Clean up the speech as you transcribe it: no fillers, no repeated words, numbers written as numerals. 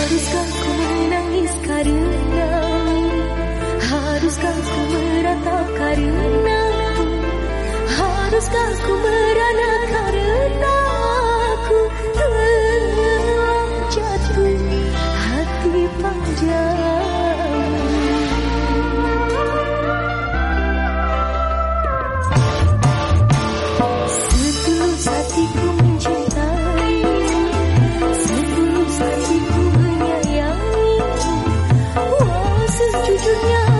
Haruskah ku menangis karenamu? Haruskah ku meratap karenamu? Haruskah ku merana karena aku telah jatuh hati padamu? Setulus hatiku mencintaimu, setulus hatiku menyayangimu. Oh, sejujurnya